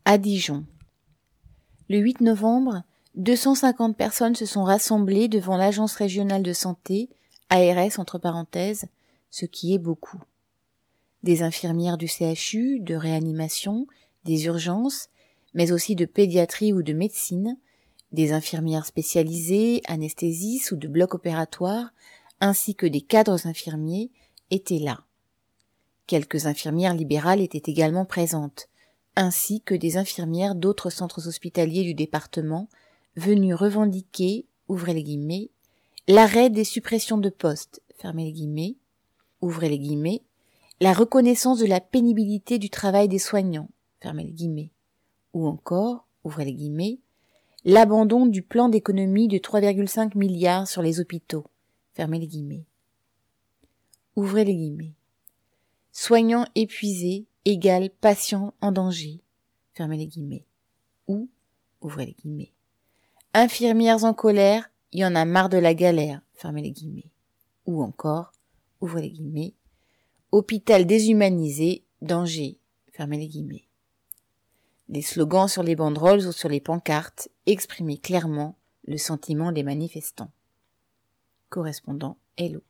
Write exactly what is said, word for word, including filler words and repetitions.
À Dijon. Le huit novembre, deux cent cinquante personnes se sont rassemblées devant l'Agence régionale de santé, A R S entre parenthèses, ce qui est beaucoup. Des infirmières du C H U, de réanimation, des urgences, mais aussi de pédiatrie ou de médecine, des infirmières spécialisées, anesthésistes ou de bloc opératoire, ainsi que des cadres infirmiers, étaient là. Quelques infirmières libérales étaient également présentes, ainsi que des infirmières d'autres centres hospitaliers du département, venues revendiquer, ouvrez les guillemets, l'arrêt des suppressions de postes, fermez les guillemets, ouvrez les guillemets, la reconnaissance de la pénibilité du travail des soignants, fermez les guillemets, ou encore, ouvrez les guillemets, l'abandon du plan d'économie de trois virgule cinq milliards sur les hôpitaux, fermez les guillemets, ouvrez les guillemets, soignants épuisés égale patients en danger, fermez les guillemets, ou, ouvrez les guillemets, infirmières en colère, il y en a marre de la galère, fermez les guillemets, ou encore, ouvrez les guillemets, hôpital déshumanisé, danger, fermez les guillemets. Des slogans sur les banderoles ou sur les pancartes exprimaient clairement le sentiment des manifestants. Correspondant Hello.